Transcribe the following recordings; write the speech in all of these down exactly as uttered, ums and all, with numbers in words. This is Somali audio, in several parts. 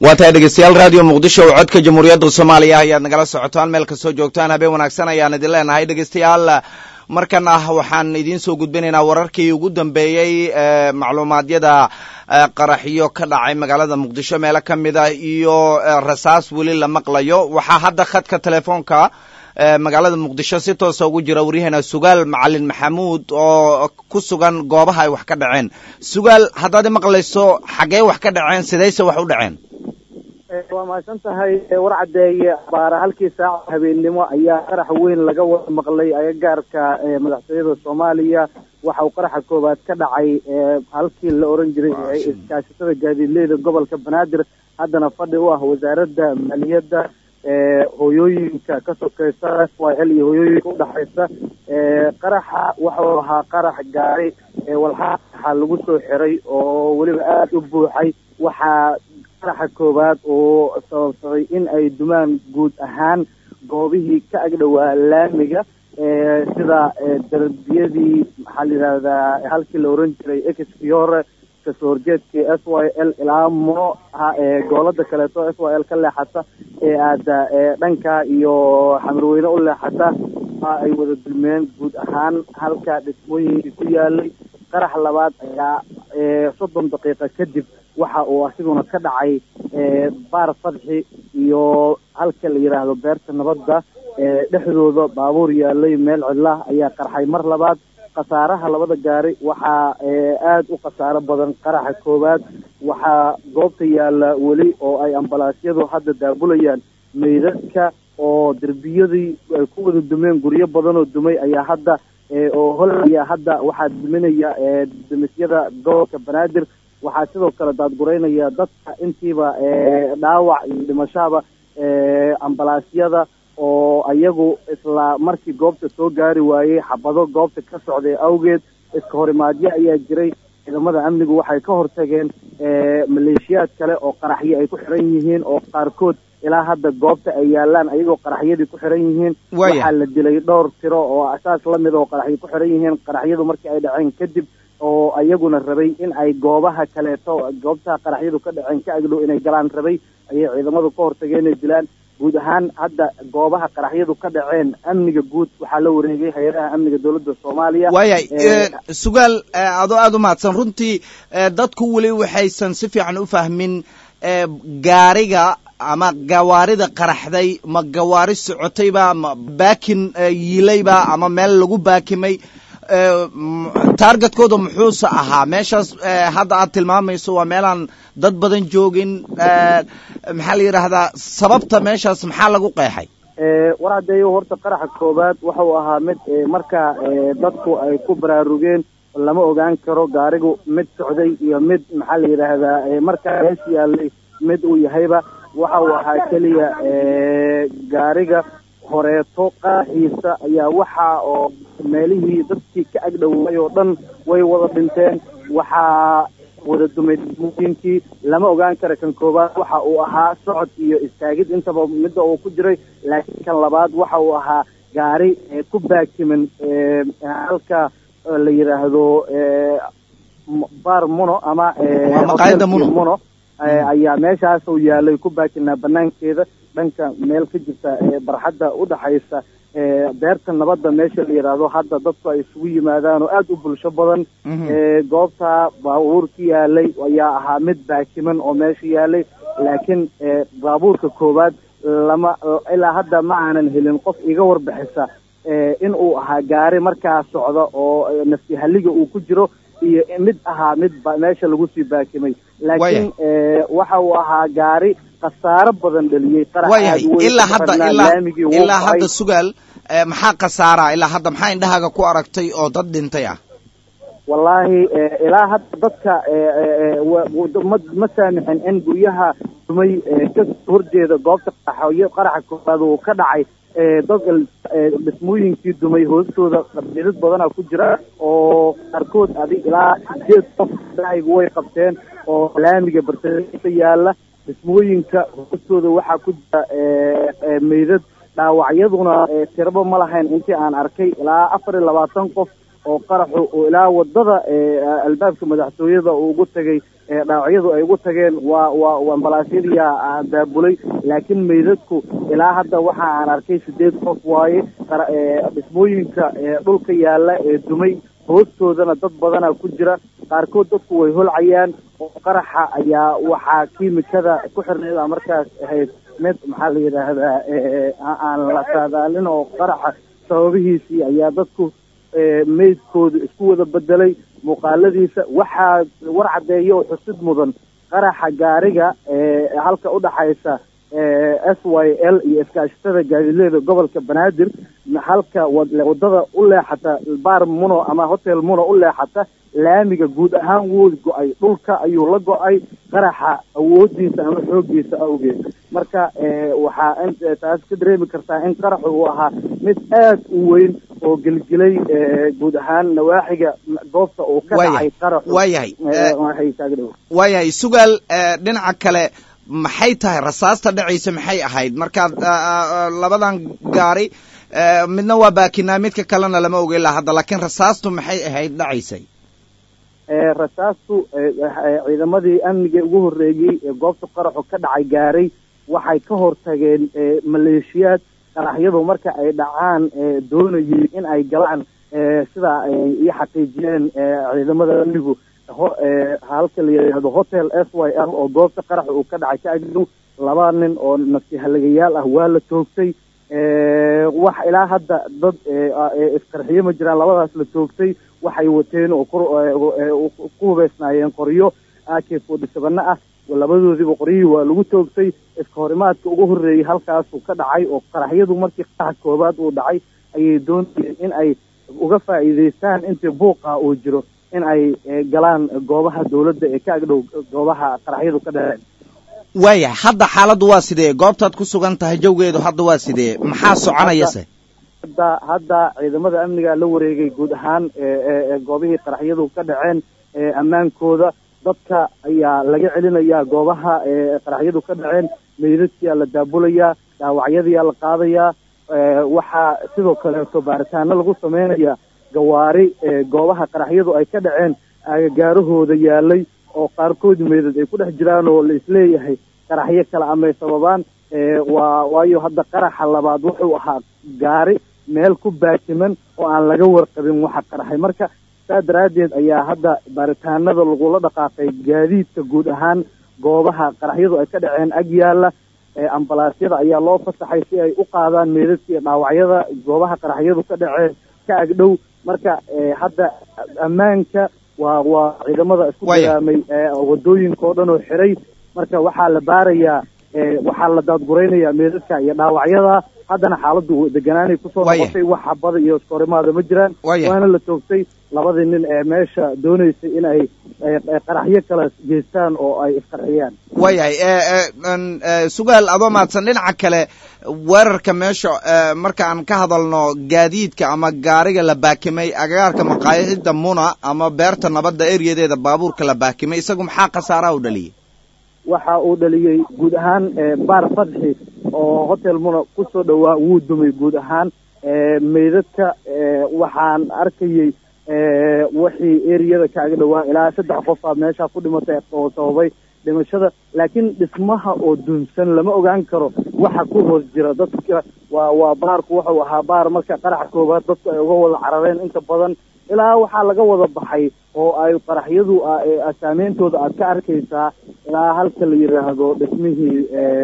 waa tahay dhegeystayaal raadiyo muqdisho oo codka jamhuuriyadda soomaaliya ayaad nagala socotaan meel kastoo joogtaan habeen wanaagsan ayaan idin leenahay dhegeystayaal markan ah waxaan idiin soo gudbinaynaa wararkii ugu dambeeyey ee macluumaadyada qaraxyo ka dhacay magaalada muqdisho meelo ka mid ah iyo rasaas weli la maqlayo waxaa hadda khadka telefoonka magaalada muqdisho si toosa ugu jira waryaheena sugaal macalin maxamuud oo ku sugan goobaha ay wax ka dhaceen. Sugaal haddaad maqlayso xagee wax ka dhaceen sidayse wax u dhaceen? waa maasan tahay war cadeeye baara halkii saac habeenimo ayaa qarax weyn laga wada maqlay agagaarka madaxtooyada Soomaaliya waxa uu qaraxa koobaad ka dhacay halkii la oran jiray iskaashatada gaadiidleyda gobolka Banaadir haddana fadhi u ah wasaaradda maaliyadda hooyooyinka ka sokaysa waa xil iyo hooyooyinka u dhaxaysa qaraxa waxa uu ahaa qarax gaari walxaha lagu soo xiray oo waliba aad u buuxay waxa qaraxa koobaad oo sababtay in ay dumaan guud ahaan goobihii ka agdhawaa laamiga sida darbiyadii maxaa la yidhahdaa halkii la oran jiray exfiore kasoo horjeedkii s y l ilaa mo goolada kaleeto s y l ka leexata ee aada dhanka iyo xamarweyne u leexata ay wada dulmeen guud ahaan halka dhismooyinkii ku yaalay. qarax labaad ayaa soddon daqiiqa kadib waxa uu asiguna ka dhacay baar fadxi iyo halka la yiraahdo beerta nabadda dhexdooda baabuur yaalay meel cidla ayaa qarxay mar labaad. khasaaraha labada gaari waxaa aad u khasaaro badan qaraxa koobaad waxaa goobta yaala weli oo ay ambalaasyadu hadda daabulayaan meydadka oo derbiyadii ay ku wada dumeen guryo badan oo dumay ayaa hadda oo hol ayaa hadda waxaa duminaya demisyada gobolka Banaadir. waxaa sidoo kale daadgureynaya dadka intiiba dhaawac iyo dhimashaba ambalaasyada oo ayagu isla markii goobta soo gaari waayey xabado goobta ka socday awgeed iska horimaadyo ayaa jiray. ciidamada amnigu waxay ka hortageen maleeshiyaad kale oo qaraxyo ay ku xiran yihiin oo qaarkood ilaa hadda goobta ay yaalaan ayagoo qaraxyadii ku xiran yihiin. waxaa la dilay dhowr tiro oo asaas la mid oo qaraxyo ku xiran yihiin qaraxyadu markii ay dhaceen kadib oo ayaguna rabay in ay goobaha kaleeto goobtaha qaraxyadu ka dhaceen ka agdhow inay galaan rabay ayay ciidamadu ka hortageen inay dilaan. guud ahaan hadda goobaha qaraxyadu ka dhaceen amniga guud waxaa la wareegay hay'adaha amniga dowladda Soomaaliya. waayay sugaal adoo aad u mahadsan runtii dadku weli waxaysan si fiican u fahmin gaariga ama gawaarida qaraxday ma gawaari socotayba ma baakin yiilayba ama meel lagu baakimay targetkooda muxuuse ahaa meeshaas hadda aad tilmaamayso waa meelaan dad badan joogin maxaa la yidhaahdaa sababta meeshaas maxaa lagu qeexay? war cadeeyo horta qaraxa koobaad waxa uu ahaa mid marka dadku ay ku baraarugeen lama ogaan karo gaarigu mid socday iyo mid maxaa la yidhaahdaa markaa hees yaalay mid uu yahayba waxa uu ahaa keliya gaariga horeeto qaraxiisa ayaa waxa oo meelihii dadkii ka agdhoway oo dhan way wada dhinteen. waxaa wada dumay mukinkii lama ogaan karo kan koobaad waxa uu ahaa socod iyo istaagid intaba midda uu ku jiray laakiin kan labaad waxa uu ahaa gaari ku baakiman halka la yiraahdo bar mono ama maqaayada mono mono ayaa meeshaas uu yaalay ku baakinaa banaankeeda dhanka meel ka jirta barxadda u dhaxaysa beerta nabadda meesha la yiraahdo hadda dadku ay isugu yimaadaan oo aad u bulsho badan. goobta baabuurkii yaalay ayaa ahaa mid baakiman oo meesha yaalay laakiin baabuurka koobaad lama ilaa hadda ma aanan helin qof iga warbixisa in uu ahaa gaari markaa socda oo nafsi halliga uu ku jiro iyo mid ahaa mid meesha lagu sii baakimay laakiin waxa uu ahaa gaari khasaaro badan dhaliyay qarax ilaa hadda ilaa hadda sugaal maxaa khasaara ilaa hadda maxaa indhahaaga ku aragtay oo dad dhintay ah? wallaahi ilaa hadda dadka ma saamixin in guryaha dumay ka horjeeda goobta qaraxyo qaraxa koobaad uu ka dhacay dad dhismooyinkii dumay hoostooda qabdidad badana ku jira oo qaarkood adig ilaa sideed qof daayigu way qabteen oo laamiga bartamaha yaala dhismooyinka hoostooda waxaa ku jira meydad dhaawacyaduna tiraba ma lahayn intii aan arkay ilaa afar iyo labaatan qof oo qaraxu oo ilaa wadada albaabka madaxtooyada uu ugu tagay dhaawacyadu ay ugu tageen waa waa ambalaasyadiyaa daabulay laakiin meydadku ilaa hadda waxa aan arkay sideed qof waaye dhismooyinka dhulka yaala ee dumay hoostoodana dad badanaa ku jira qaarkood dadku way holcayaan oo qaraxa ayaa waxaa kiimikada ku xirneed markaas ahayd mid maxaa la yidhaahdaa aan la saadaalin oo qaraxa sababihiisii ayaa dadku meydkoodu isku wada bedelay muuqaaladiisa waxaa war caddeeya oo xusid mudan qaraxa gaariga halka udhaxaysa s y l iyo iskaashatada gaadileeda gobolka banaadir halka wadada u leexata baar muno ama hotel muno u leexata laamiga guud ahaan wuu go-ay dhulka ayuu la go-ay qaraxa awoodiisa ama xoogiisa awgeed marka waxaa taas ka dareemi kartaa in qaraxu uu ahaa mid aad u weyn oo gelgelay guud ahaan nawaaxiga goobta uu ka dhacay qaraxu waayahay waayahay sugaal dhinaca kale maxay tahay rasaasta dhacaysa maxay ahayd markaad labadan gaari midna waa baakinaa midka kalena lama ogeyn laha hadda laakiin rasaastu maxay ahayd dhacaysay rasaastu ciidamadii amniga ugu horreeyey ee goobta qaraxu ka dhacay gaaray waxay ka hortageen maleeshiyaad qaraxyadu marka ay dhacaan doonayay in ay galaan sida ay ii xaqiijiyeen ciidamada amnigu halka la yidhaahdo hotel s y l oo goobta qaraxa uu ka dhacay ka agdhow laba nin oo nafti halagayaal ah waa la toogtay wax ilaa hadda dad isqarxiyo ma jiraan labadaas la toogtay waxay wateen oo ku hubeysnaayeen qoryo a k forty seven ah labadoodiiba qoryihii waa lagu toogtay iska horimaadka ugu horreeyey halkaasuu ka dhacay oo qaraxyadu markii qaraxa koobaad uu dhacay ayay doonayeen in ay uga faa'iidaystaan intii buuqa uu jiro in ay galaan goobaha dawladda ee ka agdhow goobaha qaraxyadu ka dhaceen waayahay hadda xaaladdu waa sidee goobtaad ku sugan tahay jawgeedu hadda waa sidee maxaa soconayase hadda hadda ciidamada amniga la wareegay guud ahaan goobihii qaraxyadu ka dhaceen ammaankooda dadka ayaa laga celinayaa goobaha qaraxyadu ka dhaceen meydadkiyaa la daabulayaa dhaawacyadiyaa la qaadayaa waxaa sidoo kaleeto baaritaano lagu sameynayaa gawaari goobaha qaraxyadu ay ka dhaceen agagaarahooda yaalay oo qaarkood meydad ay ku dhex jiraan oo la isleeyahay qaraxyo kale amay sababaan waa waayo hadda qaraxa labaad wuxuu ahaa gaari meel ku baajiman oo aan laga warqabin waxa qaraxay marka saa daraaddeed ayaa hadda baaritaanada lagula dhaqaaqay gaadiidka guud ahaan goobaha qaraxyadu ay ka dhaceen ag yaalla ambalaasyada ayaa loo fasaxay si ay u qaadaan meydadka iyo dhaawacyada goobaha qaraxyadu ka dhaceen ka agdhow marka hadda ammaanka waa waa ciidamada isku dagaamay wadooyinka oo dhan oo xiray marka waxaa la baarayaa waxaa la daadguraynayaa meedadka iyo dhaawacyada haddana xaaladdu deganaanay kusoo noqotay wax xabada iyo iskahorimaada ma jiraan waana la toogtay labadii nin ee meesha doonaysay in ay qaraxyo kala geystaan oo ay isqarxiyaan waayahay sugaal adoo mahadsan dhinaca kale weerarka meesha marka aan ka hadalno gaadiidka ama gaariga la baakimay agagaarka maqaayada muna ama beerta nabadda eryadeeda baabuurka la baakimay isagu maxaa khasaaraha u dhaliyey waxa uu dhaliyey guud ahaan baar fadxi oo hotel muna kusoo dhawaa wuu dumay guud ahaan meydadka waxaan arkayey wixii eriyada kaaga dhawaa ilaa saddex qofaa meesha ku dhimatay oo sababay dhimashada laakiin dhismaha oo dunsan lama ogaan karo waxa ku hoos jira dadka waa waa baarku wuxuu ahaa baar marka qaraxa koobaad dadku ay uga wada carareen inta badan ilaa waxaa laga wada baxay oo ay qaraxyadu saameyntooda aad ka arkaysaa ilaa halka la yidhaahdo dhismihii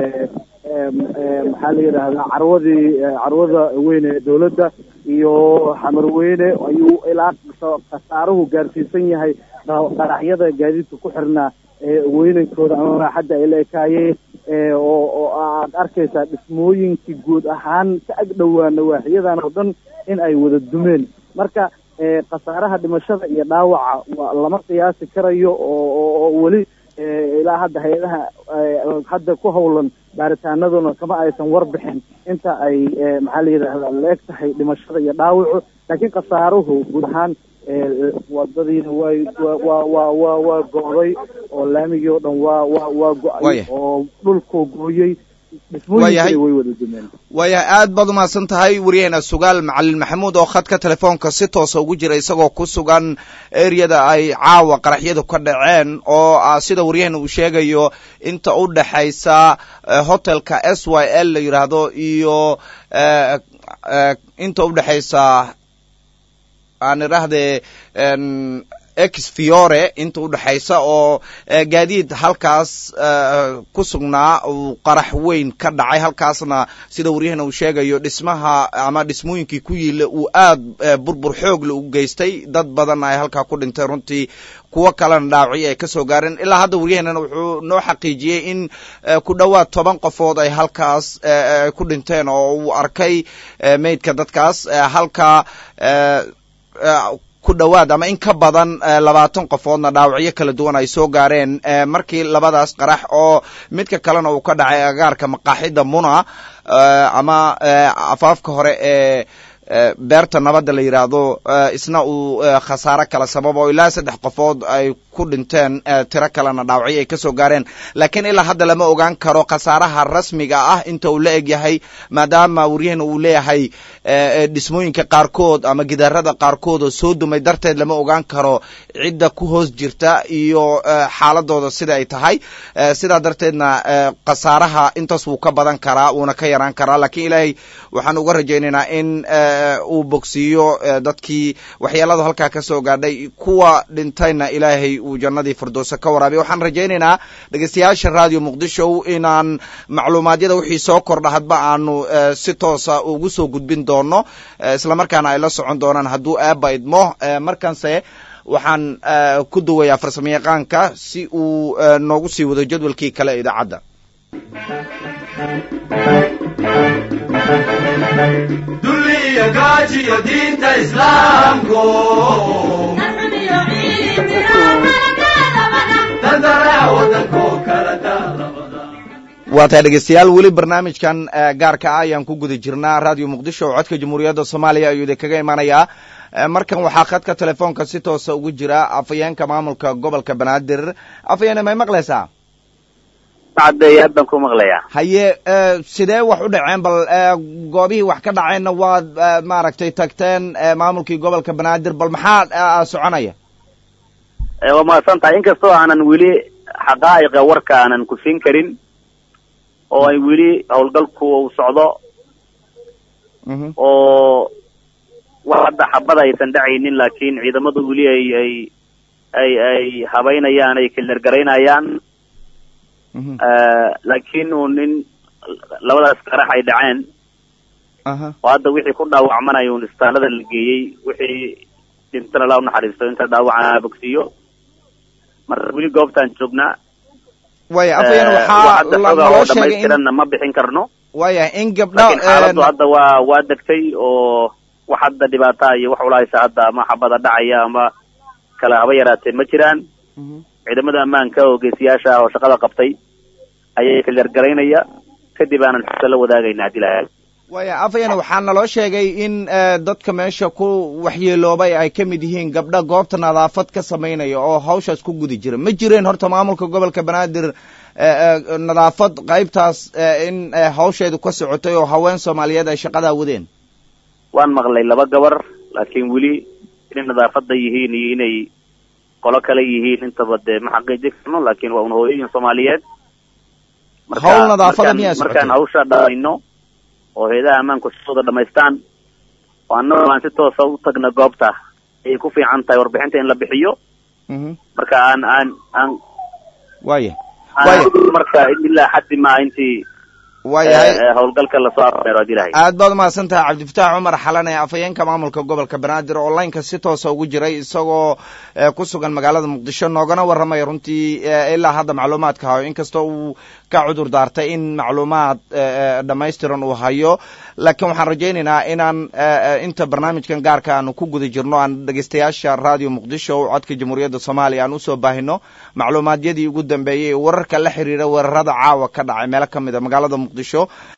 maxaa la yidhaahdaa carwadii carwada weyne ee dawladda iyo xamarweyne ayuu ilaa khasaaruhu gaarsiisan yahay qaraxyada gaadiidka ku xirnaa weynankooda ama raaxadda ay la ekaayeen oo oo aad arkaysaa dhismooyinkii guud ahaan ka ag dhowaa nawaaxiyadan oo dhan in ay wada dumeen marka khasaaraha dhimashada iyo dhaawaca lama qiyaasi karayo oo weli ilaa hadda hay-adaha hadda ku hawlan baaritaanaduna kama aysan warbixin inta ay maxaa la yidhaahdaa la eg tahay dhimashada iyo dhaawacu laakiin khasaaruhu guud ahaan wadadiina way waa waa waa waa go-day oo laamigii oo dhan waa waa waa go-ay oo dhulkuu gooyey dhismooyinkii way wada dumeen. Waya aad baad umahadsan tahay wariyahena Sugaal Macalin Maxamuud oo khadka telefoonka si toos ah ugu jira isagoo ku sugan area-da ay caawa qaraxyadu ka dhaceen oo sida wariyahena uu sheegayo inta u dhaxaysa hotelka S Y L la yiraahdo iyo inta u dhaxaysa aan iraahday ex Fiore inta u dhaxaysa oo gaadiid halkaas ku sugnaa uu qarax weyn ka dhacay halkaasna sida wariyahana uu sheegayo dhismaha ama dhismooyinkii ku yiile uu aad burbur xoog leh u geystay dad badan ay halkaa ku dhintay runtii kuwa kalena dhaawacyo ay ka soo gaareen ilaa hadda waryahanana wuxuu noo xaqiijiyey in ku dhowaad toban qofood ay halkaas ku dhinteen oo uu arkay meydka dadkaas halka ku dhowaad ama in ka badan labaatan qofoodna dhaawacyo kala duwan ay soo gaareen markii labadaas qarax oo midka kalena uu ka dhacay agaarka maqaaxida Muna ama afaafka hore ee beerta nabadda la yiraahdo isna uu khasaare kala sababo ilaa saddex qofood ay ku dhinteen tiro kalena dhaawacyo ay ka soo gaareen laakiin ilaa hadda lama ogaan karo khasaaraha rasmiga ah inta uu la eg yahay maadaama wariyahana uu leeyahay dhismooyinka qaarkood ama gidaarada qaarkood oo soo dumay darteed lama ogaan karo cidda ku hoos jirta iyo xaaladooda sida ay tahay sidaa darteedna khasaaraha intaas wuu ka badan karaa wuuna ka yaraan karaa laakiin ilaahay waxaan uga rajaynaynaa in uu bogsiiyo dadkii waxyeelada halkaa ka soo gaadhay kuwa dhintayna ilaahay uu jannadii firdowsa ka waraabiyo waxaan rajaynaynaa dhegeystayaasha radio muqdisho inaan macluumaadyada wixii soo kordha hadba aanu si toosa ugu soo gudbin doono isla markaana ay la socon doonaan hadduu aaba idmo markanse waxaan ku duwayaa farsamayaqaanka si uu noogu sii wado jadwalkii kale ee idaacadda duliya gaajiyo diinta islaamku waa tahay dhegeystayaal weli barnaamijkan gaarka ah ayaan ku guda jirnaa radio muqdisho oo codka jamhuuriyadda soomaaliya ayuu idinkaga imanayaa markan waxaa khadka telefoonka si toosa ugu jira afayeenka maamulka gobolka banaadir afayeen may maqlaysaa caddeey haddan ku maqlayaa haye sidee wax u dhaceen bal goobihii wax ka dhaceenna waad maaragtay tagteen maamulkii gobolka banaadir bal maxaa soconaya waa mahadsan tahay inkastoo aanan weli xaqaa'iqa warka aanan ku siin karin oo ay weli howlgalku uu socdo oo wax hadda xabada aysan dhacaynin laakiin ciidamadu weli ay ay ay ay habaynayaan ay kilergaraynayaan laakiin uu nin labadaas qarax ay dhaceen oo hadda wixii ku dhaawacmanaya un istaalada la geeyey wixii dhintana la unaxariisto inta dhaawacana bogsiiyo marka weli goobtaan joognaa waya afayeen waxaa loo sheegay in ma bixin karno waya in gabdha xaaladdu hadda waa waa degtay oo wax hadda dhibaata iyo wax ulahaysa hadda ama xabada dhacaya ama kala haba yaraatee ma jiraan ciidamada ammaanka oo geesiyaasha ah oo shaqada qabtay ayay kalergaraynaya kadib aanan xogta la wadaagayna haddii lahayd waya afayeen waxaa naloo sheegay in dadka meesha ku waxyeeloobay ay ka mid yihiin gabdha goobta nadaafad ka samaynaya oo hawshaas ku guda jira ma jireen horta maamulka gobolka banaadir nadaafad qaybtaas in hawsheedu ka socotay oo haween soomaaliyeed ay shaqadaa wadeen waan maqlay laba gabar laakiin weli inay nadaafadda yihiin iyo inay qolo kale yihiin intaba dee ma xaqiijin karno laakiin waa un hooyooyin soomaaliyeed hawl nadaafada miyaa socotay markaan hawsha dhamayno oo hay'adaha ammaanku shaqada dhamaystaan oo annagu aan si toosa u tagna goobta ayay ku fiican tahay warbixinta in la bixiyo marka aan aan aan waya waya marka ilaa xaddi ma intii waayahay howlgalka la soo afmeero dilahay aad baad umahadsan tahay cabdifataax cumar xalane afayeenka maamulka gobolka banaadir oo onlineka si toosa ugu jiray isagoo ku sugan magaalada muqdisho noogana warramaya runtii ilaa hadda macluumaadka hayo inkastoo uu ka cudur daartay in macluumaad dhammaystiran uu hayo laakiin waxaan rajaynaynaa inaan inta barnaamijkan gaarka aanu ku guda jirno aan dhegeystayaasha radio muqdisho codka jamhuuriyadda soomaaliya aan usoo baahino macluumaadyadii ugu dambeeyey wararka la xiriira weerarada caawa ka dhacay meelo ka mid a magaalada muqdisho